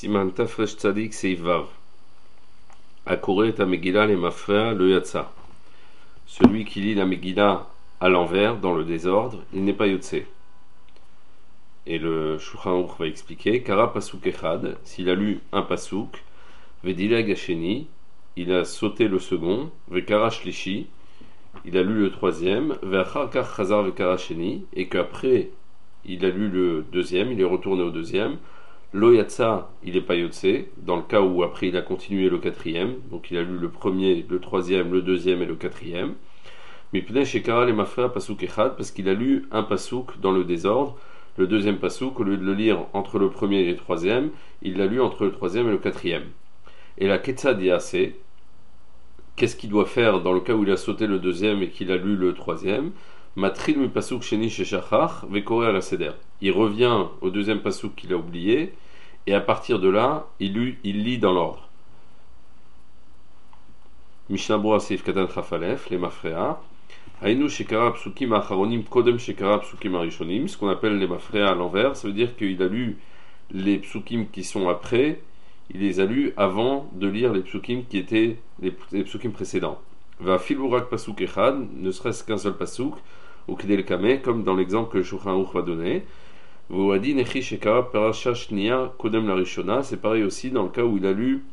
Siman Tafresh Tzadik Seivav. Akoret Megillah le Mafrea le Yatsa. Celui qui lit la Megillah à l'envers, dans le désordre, il n'est pas Yotse. Et le Shulchan Aruch va expliquer Kara Pasuk Echad, s'il a lu un Pasuk, Vedilag Hasheni, il a sauté le second, Vekara Shlishi, il a lu le troisième, Veachar Kach Chazar Vekara Sheni, et qu'après il a lu le deuxième, il est retourné au deuxième. Lo Yatsa, il n'est pas Yotse, dans le cas où après il a continué le quatrième, donc il a lu le premier, le troisième, le deuxième et le quatrième. Mipnei Shekara le Mafrea Pasuk Echad, parce qu'il a lu un Pasuk dans le désordre. Le deuxième Pasuk, au lieu de le lire entre le premier et le troisième, il l'a lu entre le troisième et le quatrième. Et la Ketzad Yase, qu'est-ce qu'il doit faire dans le cas où il a sauté le deuxième et qu'il a lu le troisième? Matril mi pasuk sheni sheshachach vekore à la seder. Il revient au deuxième pasuk qu'il a oublié et à partir de là, il lit dans l'ordre. Mishnah Berurah Seif Katan Chafalef, les Mafrea. Hainu shekara psukim acharonim kodem shekara psukim arishonim. Ce qu'on appelle les Mafrea à l'envers, ça veut dire qu'il a lu les psukim qui sont après, il les a lus avant de lire les psukim qui étaient les psukim précédents. Va filurak pasuk echad, ne serait-ce qu'un seul pasuk, ou kidel kame, comme dans l'exemple que le Shulchan Aruch va donner. Vouadi nechi shekara parasha shniya kodem la rishona, c'est pareil aussi dans le cas où il a lu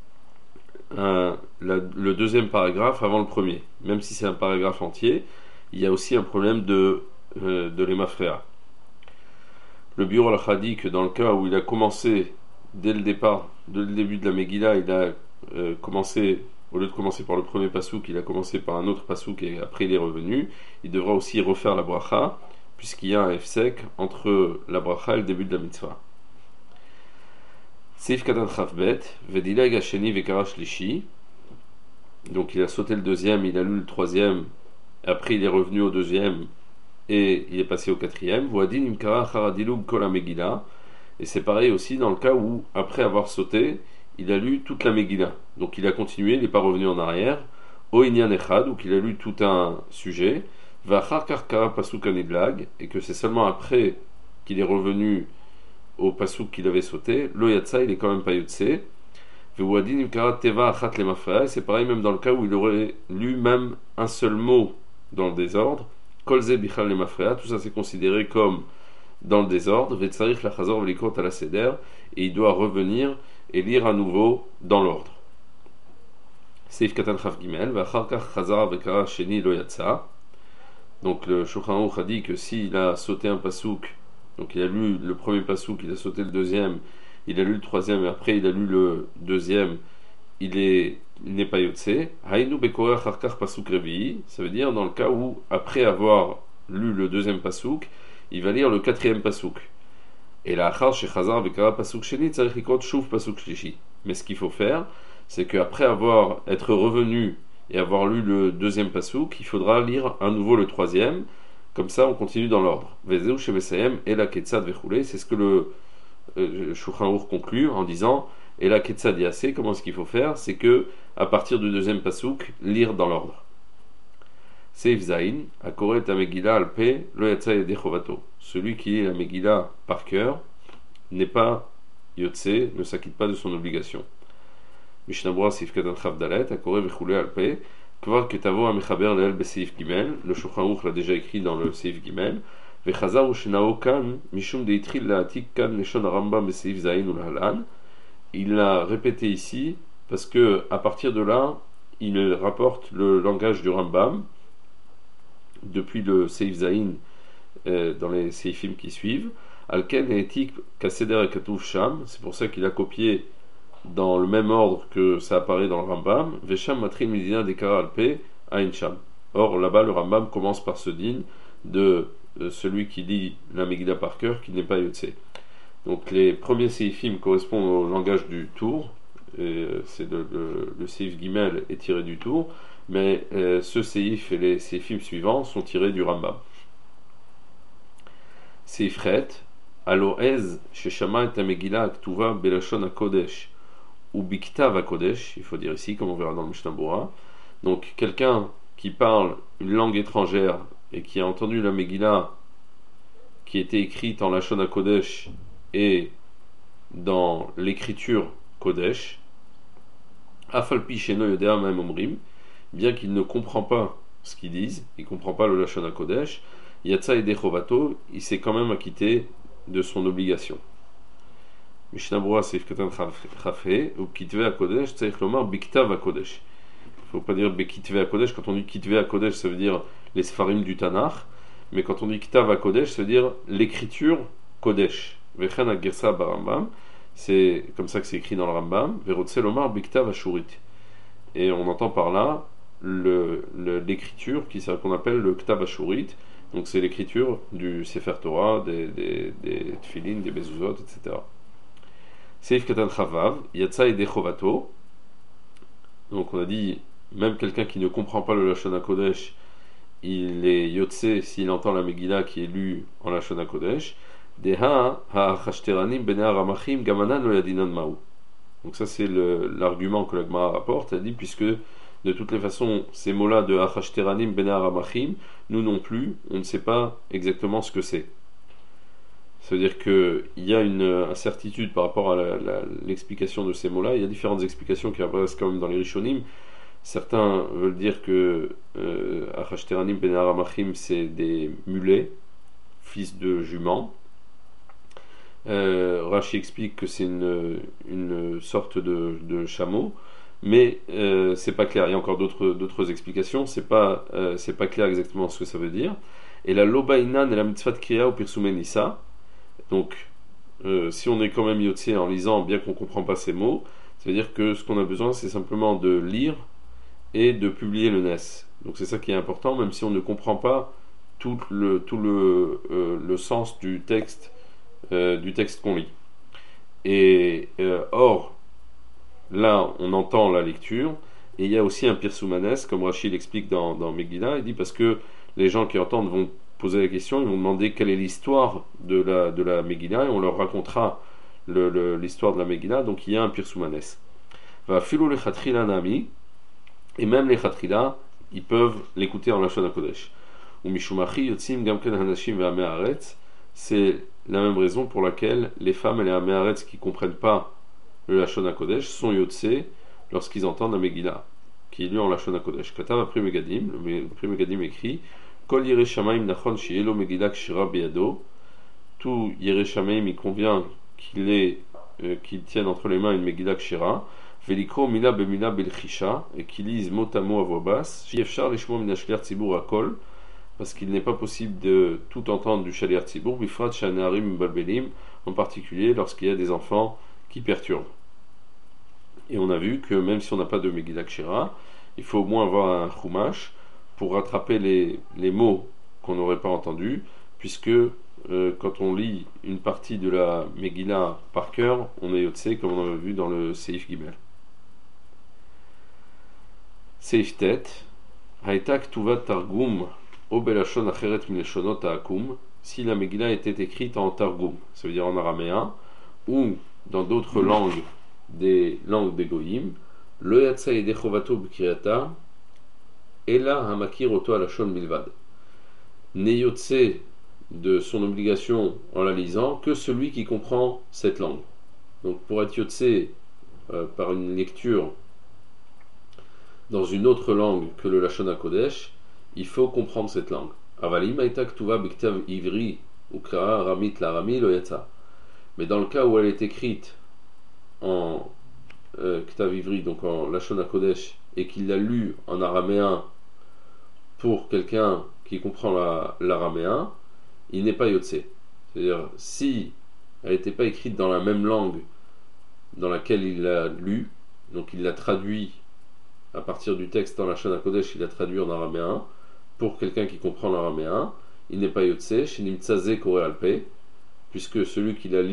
le deuxième paragraphe avant le premier. Même si c'est un paragraphe entier, il y a aussi un problème de l'emafrea. Le bureau al dit que dans le cas où il a commencé dès le début de la Megillah, il a commencé, au lieu de commencer par le premier pasouk, il a commencé par un autre pasouk et après il est revenu. Il devra aussi refaire la bracha, puisqu'il y a un F-sec entre la bracha et le début de la mitzvah. Seif Katan Chavbet, Vedilag Hasheni Vekara Shlishi. Donc il a sauté le deuxième, il a lu le troisième, après il est revenu au deuxième et il est passé au quatrième. Voadin Imkara Charadilub Kol Megillah. Et c'est pareil aussi dans le cas où, après avoir sauté, il a lu toute la Megillah. Donc il a continué, il n'est pas revenu en arrière. O Inyan Echad, où il a lu tout un sujet. Vachar Karkara Pasuk Anidlag, et que c'est seulement après qu'il est revenu au Pasuk qu'il avait sauté. Lo Yatsa, il est quand même pas Yotse. Veuadin Imkara Teva Achat le Mafrea, et c'est pareil même dans le cas où il aurait lu même un seul mot dans le désordre. Kolze Bichal le Mafrea, tout ça c'est considéré comme dans le désordre, Vetsarich la Chazor Velikot à la Seder, et il doit revenir et lire à nouveau dans l'ordre. Seif Katan Chav Gimel, Vacharkach Chazar Vekara Sheni Lo Yatsa. Donc le Shulchan Aruch a dit que s'il a sauté un pasouk, donc il a lu le premier pasouk, il a sauté le deuxième, il a lu le troisième et après il a lu le deuxième, il n'est pas Yotse. Hainu Bekorer Charkach Pasuk Revi'i, ça veut dire dans le cas où après avoir lu le deuxième pasouk, il va lire le quatrième pasouk. Et la achar shechazar vekara pasuk sheni tzarich likot shuv pasuk shlishi. Mais ce qu'il faut faire, c'est qu'après être revenu et avoir lu le deuxième pasouk, il faudra lire à nouveau le troisième. Comme ça, on continue dans l'ordre. Vezeu shevesayem et la ketzad vechule. C'est ce que le Shulchan Aruch conclut en disant et la ketzad yaseh. Comment est-ce qu'il faut faire? C'est que à partir du deuxième pasouk, lire dans l'ordre. Seif Zain, Akoret la Megillah alpe lo yatsa yedei chovato. Celui qui lit la Megillah par cœur n'est pas Yotse, ne s'acquitte pas de son obligation. Mishnah Berurah Seif Katan Chavdalet, Akoret vechule alpe, Kvar ketavo amechaber leel beseif gimel. Le Shulchan Aruch l'a déjà écrit dans le Seif Gimel. Vechazar ushenao kan mishum deitril laatik kan neshon Rambam beseif Zain ou lahalan. Il l'a répété ici parce que à partir de là, il rapporte le langage du Rambam depuis le Seif Zain dans les Seifim qui suivent. Alken et Etik Kaseder et Katouf Sham, c'est pour ça qu'il a copié dans le même ordre que ça apparaît dans le Rambam. Vesham Matrin Midina Dekara Alpe Ain Sham. Or là-bas, le Rambam commence par ce din de celui qui lit la Megillah par cœur, qui n'est pas Yotse. Donc les premiers Seifim correspondent au langage du Tour. C'est le Seif Gimel est tiré du Tour. Mais ce Seif et les Seifim suivants sont tirés du Rambam. Seifret, Aloez, Sheshama et Megillah Aktuva Belashon HaKodesh, ou Biktav HaKodesh, il faut dire ici, comme on verra dans le Mishnah Berurah. Donc, quelqu'un qui parle une langue étrangère et qui a entendu la Megillah qui était écrite en Lashon HaKodesh et dans l'écriture Kodesh, Afalpi Sheno Yodea Ma'em Omrim, bien qu'il ne comprend pas ce qu'ils disent, il ne comprend pas le Lashon HaKodesh, Yatsa Ede Chovato, il s'est quand même acquitté de son obligation. Mishnah Berurah Seif Katan Chafé, ou Kitve HaKodesh, Tzaich Lomar Biktav HaKodesh. Il ne faut pas dire Bekitve HaKodesh, quand on dit Kitve HaKodesh, ça veut dire les Sfarim du Tanakh, mais quand on dit Ktav HaKodesh, ça veut dire l'écriture Kodesh. Vechen HaGersa Barambam, c'est comme ça que c'est écrit dans le Rambam, Verotse Lomar Biktav HaShurit. Et on entend par là l'écriture qu'on appelle le Ktav HaShurit, donc c'est l'écriture du Sefer Torah, des Tfilin, des Bezuzot, etc. Seif Katan Chavav, Yatsa Ede Chovato. Donc on a dit, même quelqu'un qui ne comprend pas le Lashon HaKodesh, il est Yotse s'il entend la Megillah qui est lue en Lashon HaKodesh. Deha ha'achashteranim b'nei haramachim gamanan lo yadinan ma'u. Donc ça c'est l'argument que la Gemara rapporte. Elle dit, puisque de toutes les façons ces mots-là de ha'achashteranim b'nei haramachim, nous non plus, on ne sait pas exactement ce que c'est. Ça veut dire qu'il y a une incertitude par rapport à l'explication de ces mots-là. Il y a différentes explications qui apparaissent quand même dans les Rishonim. Certains veulent dire que Achashteranim ben Aramachim, c'est des mulets, fils de juments. Rashi explique que c'est une sorte de chameau, mais c'est pas clair. Il y a encore d'autres explications. C'est pas clair exactement ce que ça veut dire. Et la Lobainan et la Mitzvah de Kriya ou Pirsumen Nissa. Donc, si on est quand même yotse en lisant, bien qu'on ne comprend pas ces mots, ça veut dire que ce qu'on a besoin, c'est simplement de lire et de publier le Nes. Donc c'est ça qui est important, même si on ne comprend pas tout le sens du texte qu'on lit. Et or, là, on entend la lecture, et il y a aussi un Pirsoumanes, comme Rachid l'explique dans Megillah, il dit parce que les gens qui entendent vont poser la question, ils vont demander quelle est l'histoire de la Megillah, et on leur racontera l'histoire de la Megillah, donc il y a un Pirsoumanes. Va filou le Khatrila Nami, et même les Khatrila, ils peuvent l'écouter en Lashon HaKodesh. Ou Mishumachi Yotzim Gamken Hanashim Ve'amei Haaretz, c'est la même raison pour laquelle les femmes et les Amei Haaretz qui ne comprennent pas le Lashon HaKodesh sont Yotse lorsqu'ils entendent la Megillah, qui est lu en Lashon HaKodesh. Katav après Megadim, le Pri Megadim écrit Kol Yirei Shamayim Nachon Shielo Megillah Kshira Biyado. Tout Yirei Shamayim, il convient qu'il tienne entre les mains une Megillah Kshira, Velikro Mila Bemila Belchisha, et qu'il lise mot à mot à voix basse, Shiefshar Lishmo Minashler Tzibur Akol, parce qu'il n'est pas possible de tout entendre du Shaliar Tzibur, Bifrat Shaneharim Balbelim, en particulier lorsqu'il y a des enfants qui perturbent. Et on a vu que même si on n'a pas de Megillah Kshira, il faut au moins avoir un Chumash pour rattraper les mots qu'on n'aurait pas entendus, puisque quand on lit une partie de la Megillah par cœur, on est Yotse, comme on avait vu dans le Seif Gimel. Seif Tet, Haïtak Tuvat Targum, Obelashon Acheret Mileshonot Ha'akum, si la Megillah était écrite en Targum, ça veut dire en araméen, ou dans d'autres langues, des langues des Goïm, Lo Yatsa Yedei Chovato B'Kriyata, Ela Hamakir Oto Alashon Milvad. Ne Yotse de son obligation en la lisant que celui qui comprend cette langue. Donc pour être Yotse par une lecture dans une autre langue que le Lashon HaKodesh, il faut comprendre cette langue. Avalim Aitak Tuva Biktav Ivri Ukra Ramit Larami Lo Yatsa. Mais dans le cas où elle est écrite en Ktav Ivri, donc en Lashon HaKodesh, et qu'il l'a lu en araméen pour quelqu'un qui comprend l'araméen, il n'est pas Yotse. C'est-à-dire, si elle n'était pas écrite dans la même langue dans laquelle il l'a lu, donc il l'a traduit à partir du texte dans la Lashon HaKodesh, il l'a traduit en araméen, pour quelqu'un qui comprend l'araméen, il n'est pas Yotse, Shinim Tzazé Kore Alpe, puisque celui qui l'a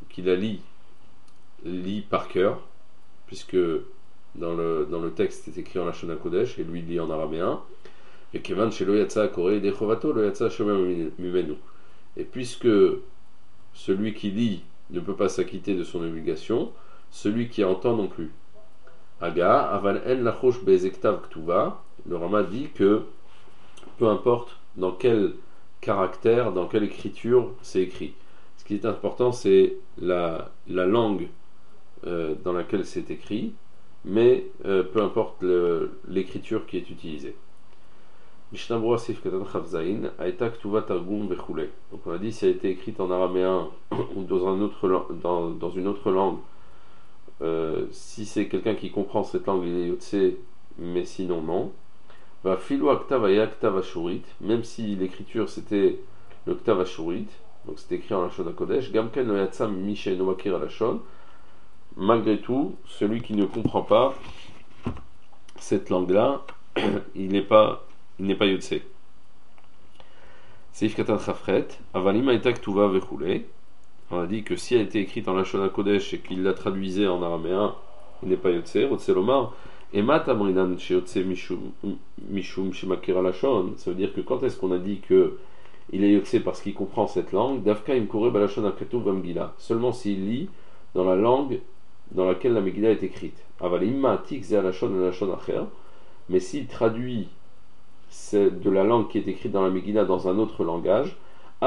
lit par cœur, puisque dans le texte c'est écrit en Lashon HaKodesh, et lui lit en araméen, et Kevan Shelo Yatsa Kore Yedei Chovato Lo Yatsa Shomem Mimenu. Et puisque celui qui lit ne peut pas s'acquitter de son obligation, celui qui entend non plus. Aga, Aval En Lachosh Be'ezektav Ktuva, le Rama dit que peu importe dans quel caractère, dans quelle écriture c'est écrit. Ce Ce qui est important, c'est la langue dans laquelle c'est écrit, mais peu importe l'écriture qui est utilisée. Mishnah Berurah Sif Katan Chaf Zayin, Aïta Ktuva Targum Vechule. Donc on a dit si elle a été écrite en araméen ou dans une autre langue, si c'est quelqu'un qui comprend cette langue, il est Yotse, mais sinon non. Va Filu Aktav Aya Ktav Ashurit, même si l'écriture c'était le Ktav Ashurit, donc c'est écrit en Lashon HaKodesh, Gamken Lo Yatsam Misheinu Makir Lashon, malgré tout, celui qui ne comprend pas cette langue-là, il n'est pas Yotse. Seif Katan Chafret, Avalim Aïta Ktuva Vechule. On a dit que si elle était écrite en Lashon HaKodesh et qu'il la traduisait en araméen, il n'est pas Yotse. Rotse Lomar, Emat Amrinan Sheyotse Mishum Shemakira Lashon. Ça veut dire que quand est-ce qu'on a dit que il est Yotse parce qu'il comprend cette langue, Davka Imkore Balashon HaKatuv Vamgila. Seulement s'il lit dans la langue dans laquelle la Megillah est écrite. Avalim Atik Ze Alashon Alashon Acher. Mais s'il traduit de la langue qui est écrite dans la Megillah dans un autre langage,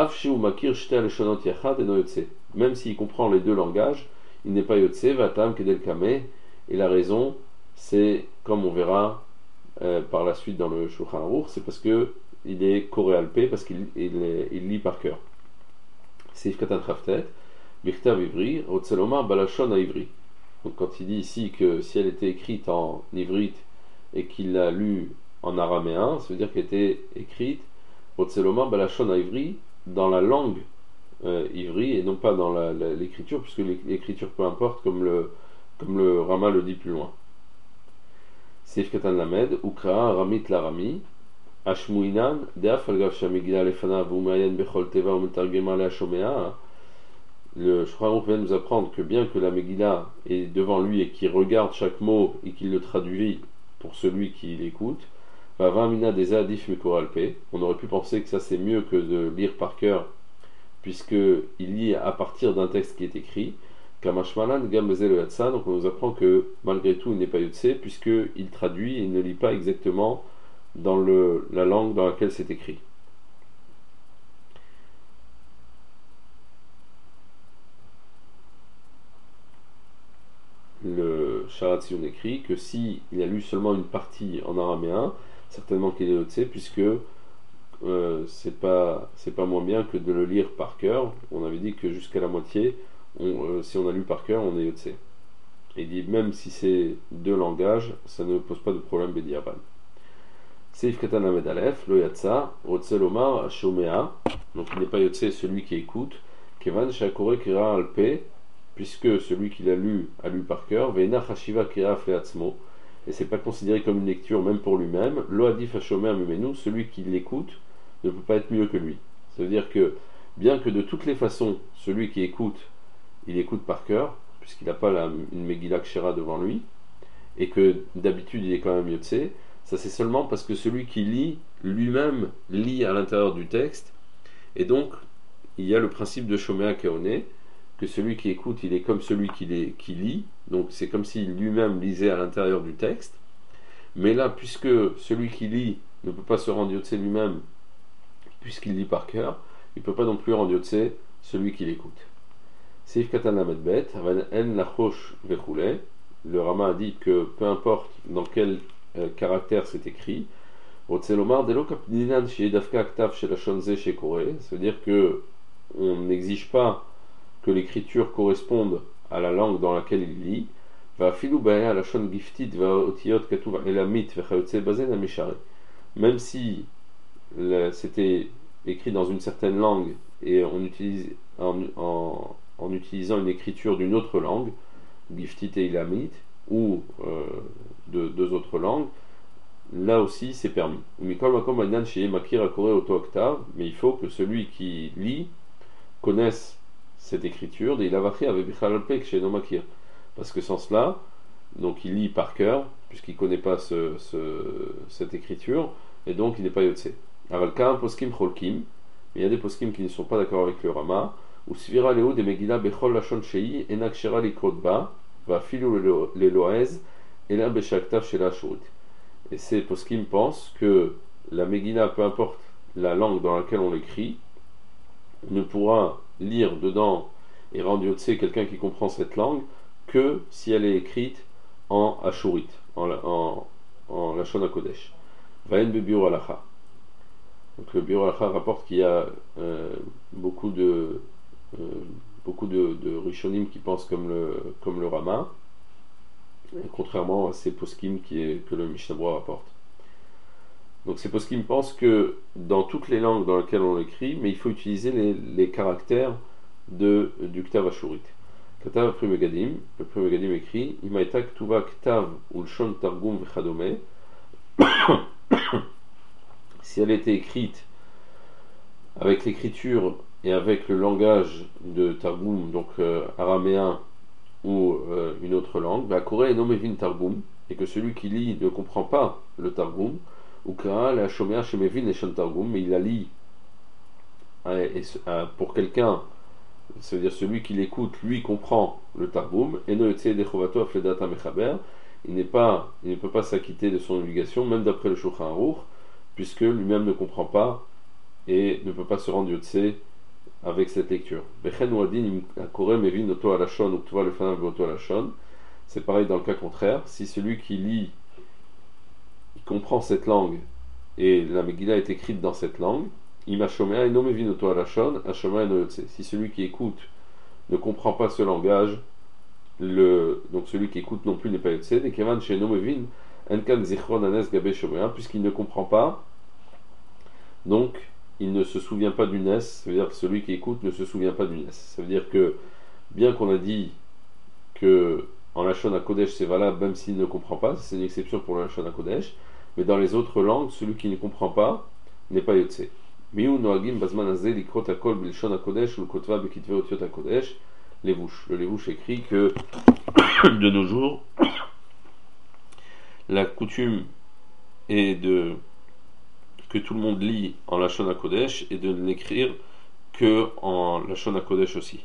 même s'il comprend les deux langages, il n'est pas Yotse, Vatam Kedel Kame, et la raison, c'est, comme on verra par la suite dans le Shulchan Aruch, c'est parce que il est coréalpé, parce qu'il lit par cœur. Seif Katan Chaftet, Birtav Ivri, Rotselomar Balashon à Ivri. Donc quand il dit ici que si elle était écrite en ivrite et qu'il l'a lue en araméen, ça veut dire qu'elle était écrite Rotselomar Balashon à Ivri dans la langue ivri et non pas dans l'écriture, puisque l'écriture peu importe, comme le Rama le dit plus loin. Seif Katan Lamed, Ukra, Ramit Larami, Ashmuinan, Deaf Algav Shamigila Lefana, Vumayan Bechol Teva, Umetargema Le Shomea. Le Shulchan Aruch vient nous apprendre que bien que la Megillah est devant lui et qu'il regarde chaque mot et qu'il le traduit pour celui qui l'écoute, on aurait pu penser que ça c'est mieux que de lire par cœur, puisqu'il lit à partir d'un texte qui est écrit. Donc on nous apprend que malgré tout il n'est pas Yotse, puisqu'il traduit et il ne lit pas exactement dans la langue dans laquelle c'est écrit. Le Sharat Sion écrit que si il a lu seulement une partie en araméen, certainement qu'il est Yotse, puisque c'est pas moins bien que de le lire par cœur. On avait dit que jusqu'à la moitié, si on a lu par cœur, on est Yotse. Et il dit même si c'est deux langages, ça ne pose pas de problème Bediaban. Seif Katan Lamed Aleph, Lo Yatsa, Rotse Lomar, Shomea. Donc il n'est pas Yotse celui qui écoute. Kevan Shakore Kira Alpe, puisque celui qui l'a lu a lu par cœur. Veina Chashiva Kira Fleatzmo. Et c'est pas considéré comme une lecture même pour lui-même. Lo Adif Hashomea Mimenu, celui qui l'écoute ne peut pas être mieux que lui. Ça veut dire que, bien que de toutes les façons, celui qui écoute, il écoute par cœur, puisqu'il n'a pas une Megillah Kshera devant lui, et que d'habitude il est quand même Yotse, ça c'est seulement parce que celui qui lit, lui-même lit à l'intérieur du texte, et donc il y a le principe de Shomea Keone, que celui qui écoute, il est comme celui qui lit, donc c'est comme s'il lui-même lisait à l'intérieur du texte, mais là, puisque celui qui lit ne peut pas se rendre Yotse lui-même, puisqu'il lit par cœur, il ne peut pas non plus rendre Yotse celui qui l'écoute. Seif Katan Lamed Bet, En Lachosh Vechule. Le Rama a dit que peu importe dans quel caractère c'est écrit, Rotselomar Delo Kapninan Shiedavka Aktav Shelashonze Shekore. Ça veut dire que on n'exige pas que l'écriture corresponde à la langue dans laquelle il lit. Va Filu Baya Lashon Giftit Va Otiot Katuv Elamit Vechayotse Bazen Amishare. Même si c'était écrit dans une certaine langue et on utilise en utilisant une écriture d'une autre langue, Giftit et Ilamit, ou de deux autres langues, là aussi c'est permis. Mais il faut que celui qui lit connaisse cette écriture, parce que sans cela, donc il lit par cœur, puisqu'il ne connaît pas cette écriture, et donc il n'est pas Yotse. Avalka, poskim cholkim, mais il y a des poskim qui ne sont pas d'accord avec le Rama, ou svira leo de Megillah bechol lashon shei enak shera likrot ba va filu le loez ela beshaktav shela shurut. Et ces poskim pensent que la Megillah, peu importe la langue dans laquelle on l'écrit, ne pourra lire dedans et rendre Yotse quelqu'un qui comprend cette langue que si elle est écrite en Ashurit, en Lashon HaKodesh. Vayen bebiur halacha. Donc le biur halacha rapporte qu'il y a beaucoup de Rishonim qui pensent comme le Rama, contrairement à ces poskim que le Mishnah Berurah rapporte. Donc ces poskim pensent que dans toutes les langues dans lesquelles on l'écrit, mais il faut utiliser les caractères du Ktav Ashurit. Katav Pri Megadim, le Pri Megadim écrit Imaita Ktuva Ktav Ulshon Targum Vechadome. Si elle était écrite avec l'écriture et avec le langage de Targum, donc araméen ou une autre langue, Koré no mevin Targum, et que celui qui lit ne comprend pas le Targum, ou Kara la Shomea Shemevin Eshon Targum, mais il la lit pour quelqu'un, c'est-à-dire celui qui l'écoute, lui comprend le Targum, et no Yotze Dechovato Afledata Mechaber, il ne peut pas s'acquitter de son obligation, même d'après le Shulchan Aruch, puisque lui-même ne comprend pas et ne peut pas se rendre Yotze avec cette lecture. C'est pareil dans le cas contraire. Si celui qui lit, il comprend cette langue et la Megillah est écrite dans cette langue, si celui qui écoute ne comprend pas ce langage, donc celui qui écoute non plus n'est pas Yotze, puisqu'il ne comprend pas, donc il ne se souvient pas du Nes, ça veut dire que celui qui écoute ne se souvient pas du Nes. Ça veut dire que, bien qu'on a dit que en Lashon HaKodesh c'est valable même s'il ne comprend pas, c'est une exception pour le Lashon HaKodesh, mais dans les autres langues, celui qui ne comprend pas n'est pas Yotze. Le Levush écrit que de nos jours, la coutume est que tout le monde lit en Lashon HaKodesh et de l'écrire que en Lashon HaKodesh aussi.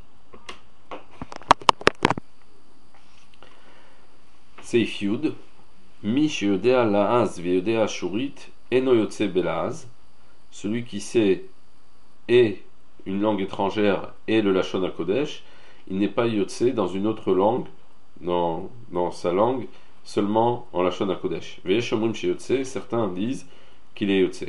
Seif Yud, Mi sheyodea la'az ve'yodea shurit eno yotze bela'az. Celui qui sait et une langue étrangère et le Lashon HaKodesh, il n'est pas yotze dans une autre langue, dans sa langue, seulement en Lashon HaKodesh. Ve'yesh omrim sheyotze, certains disent qu'il est Yotze.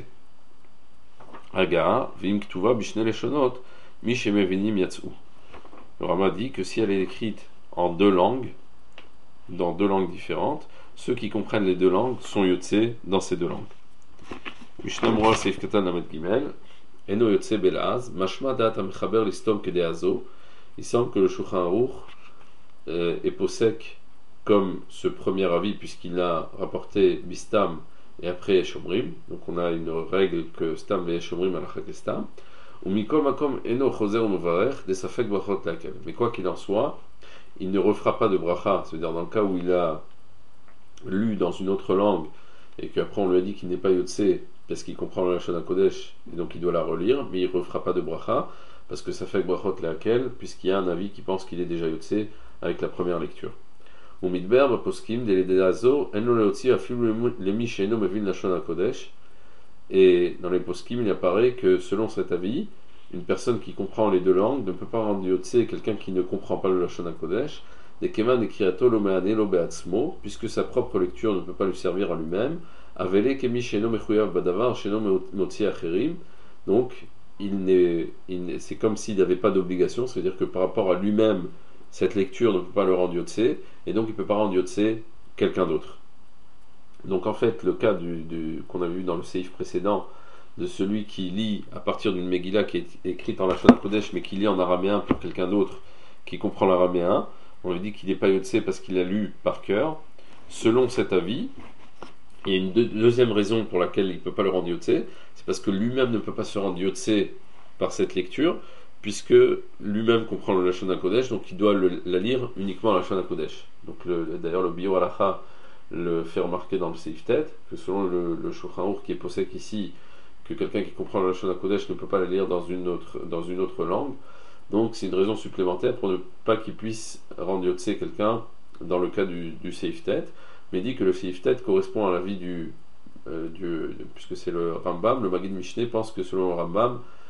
Aga, vim ktuva bishne leshonot, mi shemevinim yatsu. Le Rama dit que si elle est écrite en deux langues, dans deux langues différentes, ceux qui comprennent les deux langues sont Yotze dans ces deux langues. Mishnah Berurah Seif Katan Lamed Gimel, Eno Yotze Belaz, Mashma Da'at HaMechaber Listom Kedeazo. Il semble que le Shulchan Aruch est posek comme ce premier avis, puisqu'il a rapporté Bistam et après Eshomrim, donc on a une règle que Stam et Eshomrim alachak et Stam, ou Mikol Makom Eno Choser Umevarech Desafek Brachot Lakel. Mais quoi qu'il en soit, il ne refera pas de bracha, c'est-à-dire dans le cas où il a lu dans une autre langue et qu'après on lui a dit qu'il n'est pas Yotze parce qu'il comprend le Lashon HaKodesh et donc il doit la relire, mais il ne refera pas de bracha parce que ça fait Brachot Lakel, puisqu'il y a un avis qui pense qu'il est déjà Yotze avec la première lecture. Et dans les poskim, il apparaît que selon cet avis, une personne qui comprend les deux langues ne peut pas rendre Yotze quelqu'un qui ne comprend pas le Lashon HaKodesh, puisque sa propre lecture ne peut pas lui servir à lui-même. Donc, c'est comme s'il n'avait pas d'obligation, c'est-à-dire que par rapport à lui-même, cette lecture ne peut pas le rendre Yotze, et donc il ne peut pas rendre Yotze quelqu'un d'autre. Donc en fait, le cas qu'on a vu dans le séif précédent, de celui qui lit à partir d'une Megillah qui est écrite en Lashon HaKodesh, mais qui lit en araméen pour quelqu'un d'autre qui comprend l'araméen, on lui dit qu'il n'est pas Yotze parce qu'il a lu par cœur. Selon cet avis, il y a une deuxième raison pour laquelle il ne peut pas le rendre Yotze, c'est parce que lui-même ne peut pas se rendre Yotze par cette lecture, puisque lui-même comprend le Lashon HaKodesh, donc il doit la lire uniquement en Lashon HaKodesh. Donc d'ailleurs le Biur Halacha le fait remarquer dans le Seif Tet, que selon le Shulchan Aruch qui est possèque ici, que quelqu'un qui comprend le Lashon HaKodesh ne peut pas la lire dans une autre langue. Donc c'est une raison supplémentaire pour ne pas qu'il puisse rendre Yotze quelqu'un dans le cas du Seif Tet, mais il dit que le Seif Tet correspond à l'avis puisque c'est le Rambam, le Maggid Mishneh pense que selon le Rambam,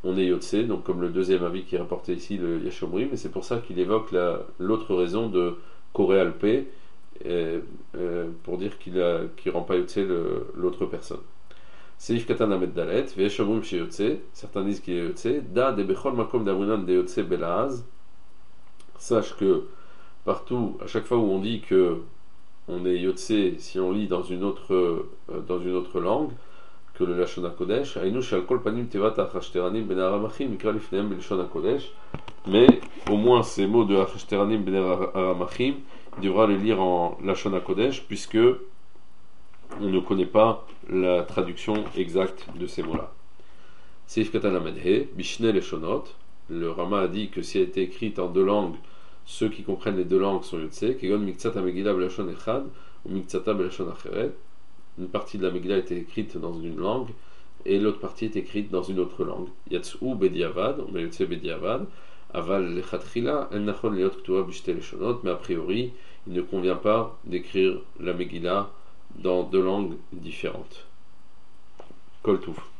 on est Yotse, donc comme le deuxième avis qui est rapporté ici, le Yashomrim, et c'est pour ça qu'il évoque l'autre raison de Koré Alpé, pour dire qu'il rend pas Yotse l'autre personne. Seif Katan Amed Dalet, Veshomrim chez Yotse, certains disent qu'il est Yotse, Da de Bechol Makom d'Amunan de Yotse Belaz, sache que partout, à chaque fois où on dit que on est Yotse, si on lit dans une autre langue, que le Lashon HaKodesh, Aïnou Shal Kol Panim Tevat Achashteranim Ben Aramachim, Mikra Lifneem Belashon HaKodesh, mais au moins ces mots de Achashteranim Ben Aramachim, il devra les lire en Lashon HaKodesh, puisque on ne connaît pas la traduction exacte de ces mots-là. Seif Katan Amedhe, Bishne Leshonot, le Rama a dit que si elle a été écrite en deux langues, ceux qui comprennent les deux langues sont Yotse, Kegon Miktsat HaMegillah Belashon Echad, ou Miktsata Belashon Acheret. Une partie de la Megillah était écrite dans une langue, et l'autre partie est écrite dans une autre langue. Yatsou Bediavad, on a Yotse Bediavad, Aval Lechatchila, El Nachon Liot Ktuva Bishte Leshonot, mais a priori, il ne convient pas d'écrire la Megillah dans deux langues différentes. Kol Touf.